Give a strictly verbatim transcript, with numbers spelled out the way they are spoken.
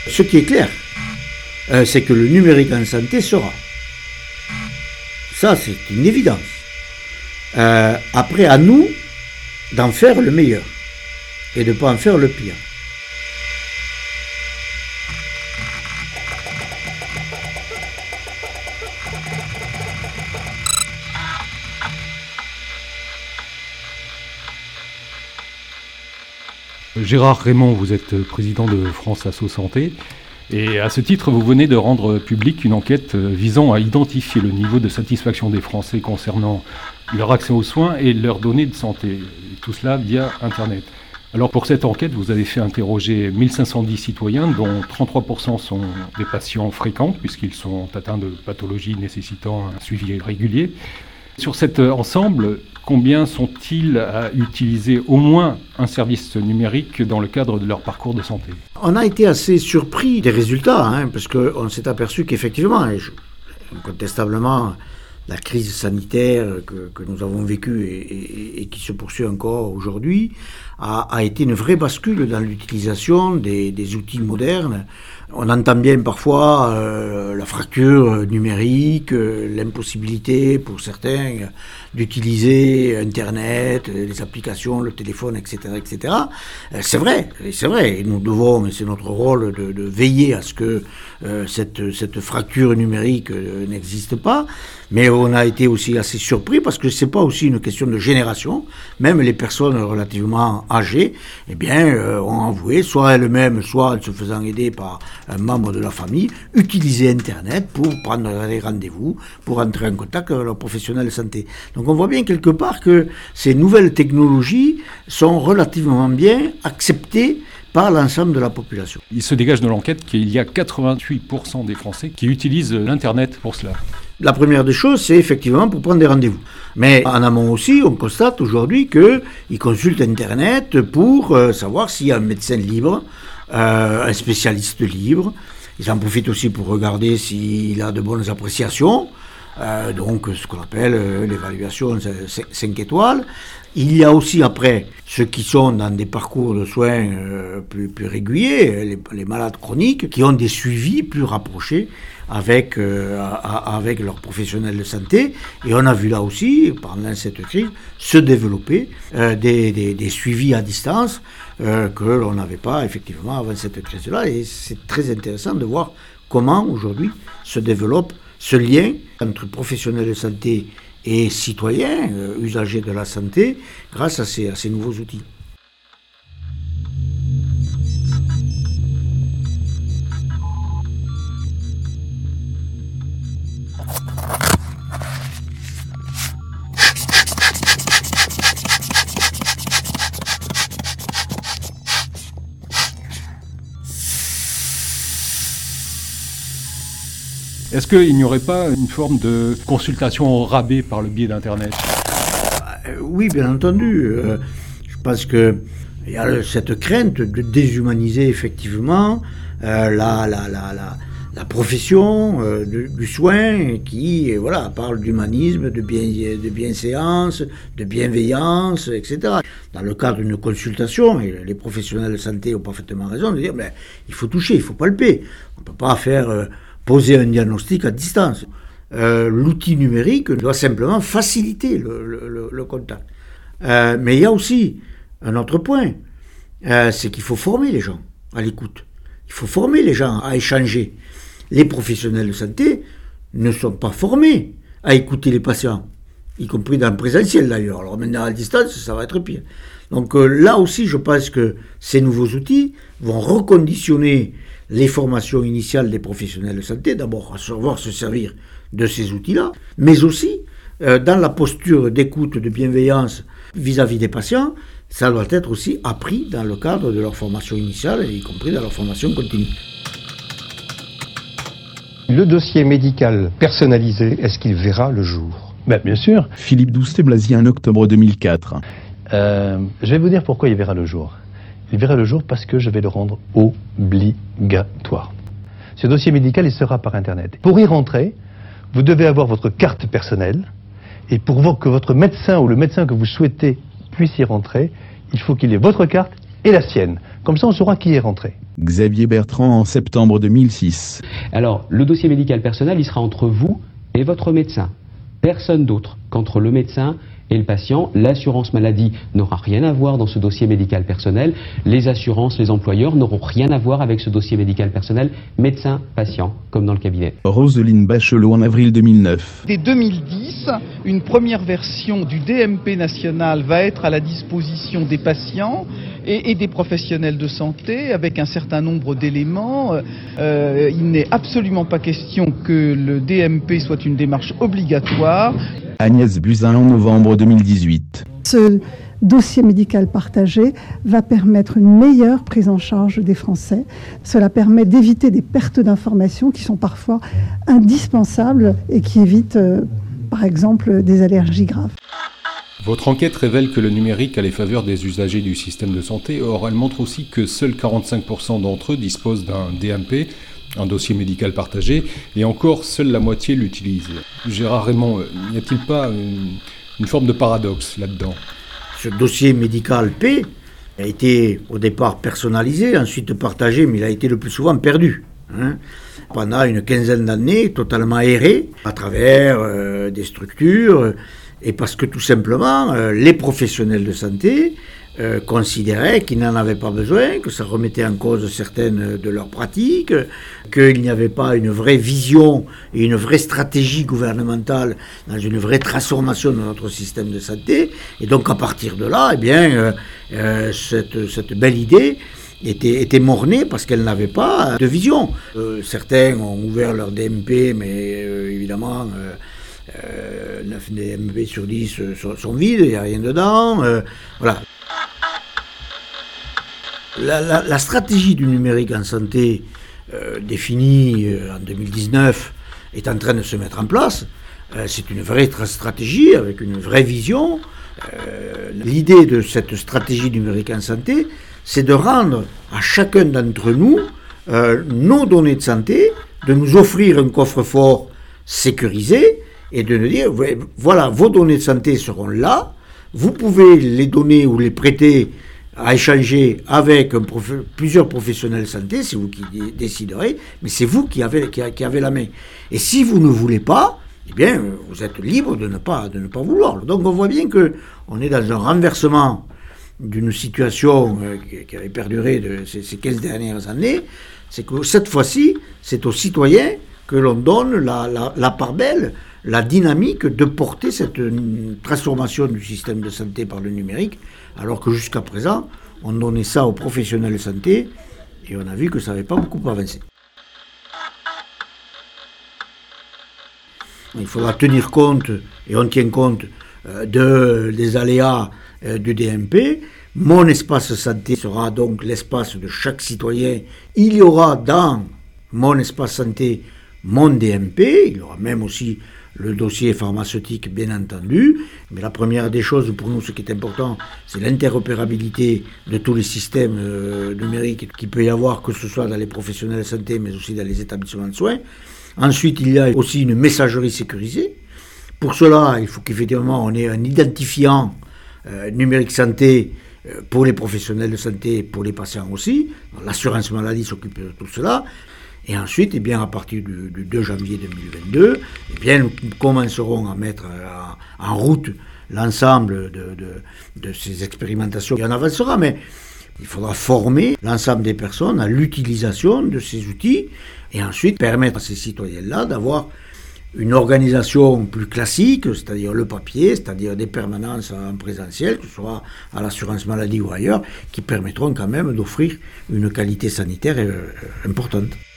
Ce qui est clair, euh, c'est que le numérique en santé sera. Ça, c'est une évidence. Euh, après, à nous d'en faire le meilleur et de ne pas en faire le pire. Gérard Raymond, vous êtes président de France Asso Santé et à ce titre, vous venez de rendre publique une enquête visant à identifier le niveau de satisfaction des Français concernant leur accès aux soins et leurs données de santé, et tout cela via Internet. Alors pour cette enquête, vous avez fait interroger mille cinq cent dix citoyens, dont trente-trois pour cent sont des patients fréquents, puisqu'ils sont atteints de pathologies nécessitant un suivi régulier. Sur cet ensemble, combien sont-ils à utiliser au moins un service numérique dans le cadre de leur parcours de santé? On a été assez surpris des résultats, hein, parce qu'on s'est aperçu qu'effectivement, et je, incontestablement, la crise sanitaire que, que nous avons vécue et, et, et qui se poursuit encore aujourd'hui a, a été une vraie bascule dans l'utilisation des, des outils modernes. On entend bien parfois euh, la fracture numérique, euh, l'impossibilité pour certains d'utiliser Internet, les applications, le téléphone, et cetera, et cetera. Euh, c'est vrai, c'est vrai. Et nous devons, et c'est notre rôle, de, de veiller à ce que euh, cette, cette fracture numérique euh, n'existe pas. Mais on a été aussi assez surpris parce que c'est pas aussi une question de génération. Même les personnes relativement âgées, eh bien, euh, ont avoué, soit elles-mêmes, soit en se faisant aider par un membre de la famille, utiliser Internet pour prendre des rendez-vous, pour entrer en contact avec leurs professionnels de santé. Donc on voit bien quelque part que ces nouvelles technologies sont relativement bien acceptées par l'ensemble de la population. Il se dégage de l'enquête qu'il y a quatre-vingt-huit pour cent des Français qui utilisent l'Internet pour cela. La première des choses, c'est effectivement pour prendre des rendez-vous. Mais en amont aussi, on constate aujourd'hui qu'ils consultent Internet pour euh, savoir s'il y a un médecin libre, euh, un spécialiste libre. Ils en profitent aussi pour regarder s'il a de bonnes appréciations, euh, donc ce qu'on appelle euh, l'évaluation cinq étoiles. Il y a aussi après ceux qui sont dans des parcours de soins euh, plus, plus réguliers, les, les malades chroniques, qui ont des suivis plus rapprochés avec, euh, à, avec leurs professionnels de santé. Et on a vu là aussi, pendant cette crise, se développer euh, des, des, des suivis à distance euh, que l'on n'avait pas effectivement avant cette crise-là. Et c'est très intéressant de voir comment aujourd'hui se développe ce lien entre professionnels de santé et citoyens, euh, usagers de la santé, grâce à ces, à ces nouveaux outils. Est-ce qu'il n'y aurait pas une forme de consultation au rabais par le biais d'Internet ? Oui, bien entendu. Euh, je pense qu'il y a cette crainte de déshumaniser effectivement euh, la, la, la, la, la profession euh, du, du soin qui voilà, parle d'humanisme, de, bien, de bienséance, de bienveillance, et cetera. Dans le cadre d'une consultation, et les professionnels de santé ont parfaitement raison de dire ben, il faut toucher, il faut palper. On ne peut pas faire... Euh, poser un diagnostic à distance. Euh, l'outil numérique doit simplement faciliter le, le, le contact. Euh, mais il y a aussi un autre point, euh, c'est qu'il faut former les gens à l'écoute. Il faut former les gens à échanger. Les professionnels de santé ne sont pas formés à écouter les patients, y compris dans le présentiel d'ailleurs. Alors maintenant à distance, ça va être pire. Donc euh, là aussi, je pense que ces nouveaux outils vont reconditionner les formations initiales des professionnels de santé, d'abord à savoir se servir de ces outils-là, mais aussi euh, dans la posture d'écoute, de bienveillance vis-à-vis des patients, ça doit être aussi appris dans le cadre de leur formation initiale, y compris dans leur formation continue. Le dossier médical personnalisé, est-ce qu'il verra le jour ? Ben, bien sûr. Philippe Douste-Blazy, en octobre deux mille quatre. Euh, je vais vous dire pourquoi il verra le jour. Il verra le jour parce que je vais le rendre obligatoire. Ce dossier médical, il sera par Internet. Pour y rentrer, vous devez avoir votre carte personnelle. Et pour que votre médecin ou le médecin que vous souhaitez puisse y rentrer, il faut qu'il ait votre carte et la sienne. Comme ça, on saura qui est rentré. Xavier Bertrand en septembre deux mille six. Alors, le dossier médical personnel, il sera entre vous et votre médecin. Personne d'autre qu'entre le médecin et le patient. L'assurance maladie n'aura rien à voir dans ce dossier médical personnel. Les assurances, les employeurs n'auront rien à voir avec ce dossier médical personnel. Médecin, patient, comme dans le cabinet. Roselyne Bachelot en avril deux mille neuf. Dès deux mille dix, une première version du D M P national va être à la disposition des patients et, et des professionnels de santé avec un certain nombre d'éléments. Euh, il n'est absolument pas question que le D M P soit une démarche obligatoire. Agnès Buzyn en novembre deux mille dix-huit. Ce dossier médical partagé va permettre une meilleure prise en charge des Français. Cela permet d'éviter des pertes d'informations qui sont parfois indispensables et qui évitent, euh, par exemple, des allergies graves. Votre enquête révèle que le numérique a les faveurs des usagers du système de santé. Or, elle montre aussi que seuls quarante-cinq pour cent d'entre eux disposent d'un D M P, un dossier médical partagé, et encore, seule la moitié l'utilise. Gérard Raymond, n'y a-t-il pas une, une forme de paradoxe là-dedans ? Ce dossier médical P a été au départ personnalisé, ensuite partagé, mais il a été le plus souvent perdu. Hein, pendant une quinzaine d'années, totalement erré, à travers euh, des structures, et parce que tout simplement, euh, les professionnels de santé Euh, considéraient qu'ils n'en avaient pas besoin, que ça remettait en cause certaines de leurs pratiques, qu'il n'y avait pas une vraie vision et une vraie stratégie gouvernementale dans une vraie transformation de notre système de santé. Et donc à partir de là, eh bien, euh, euh, cette, cette belle idée était, était mornée parce qu'elle n'avait pas de vision. Euh, certains ont ouvert leur D M P, mais euh, évidemment... Euh, euh, neuf D M P sur dix sont, sont vides, il n'y a rien dedans. Euh, voilà. La, la, la stratégie du numérique en santé euh, définie euh, en deux mille dix-neuf est en train de se mettre en place. Euh, c'est une vraie stratégie avec une vraie vision. Euh, l'idée de cette stratégie numérique en santé, c'est de rendre à chacun d'entre nous euh, nos données de santé, de nous offrir un coffre-fort sécurisé et de nous dire, voilà, vos données de santé seront là, vous pouvez les donner ou les prêter à échanger avec un prof... plusieurs professionnels de santé, c'est vous qui déciderez, mais c'est vous qui avez, qui, qui avez la main. Et si vous ne voulez pas, eh bien, vous êtes libre de ne pas, de ne pas vouloir. Donc on voit bien qu'on est dans un renversement d'une situation euh, qui, qui avait perduré de ces, ces quinze dernières années, c'est que cette fois-ci, c'est aux citoyens que l'on donne la, la, la part belle, la dynamique de porter cette transformation du système de santé par le numérique, alors que jusqu'à présent, on donnait ça aux professionnels de santé et on a vu que ça n'avait pas beaucoup avancé. Il faudra tenir compte, et on tient compte, euh, de, des aléas euh, du D M P. Mon espace santé sera donc l'espace de chaque citoyen. Il y aura dans mon espace santé mon D M P, il y aura même aussi le dossier pharmaceutique, bien entendu. Mais la première des choses, pour nous, ce qui est important, c'est l'interopérabilité de tous les systèmes euh, numériques qu'il peut y avoir, que ce soit dans les professionnels de santé, mais aussi dans les établissements de soins. Ensuite, il y a aussi une messagerie sécurisée. Pour cela, il faut qu'effectivement, on ait un identifiant euh, numérique santé euh, pour les professionnels de santé et pour les patients aussi. L'assurance maladie s'occupe de tout cela. Et ensuite, eh bien, à partir du, du deux janvier deux mille vingt-deux, eh bien, nous commencerons à mettre en, en route l'ensemble de, de, de ces expérimentations. Et on avancera, mais il faudra former l'ensemble des personnes à l'utilisation de ces outils et ensuite permettre à ces citoyens-là d'avoir une organisation plus classique, c'est-à-dire le papier, c'est-à-dire des permanences en présentiel, que ce soit à l'assurance maladie ou ailleurs, qui permettront quand même d'offrir une qualité sanitaire importante.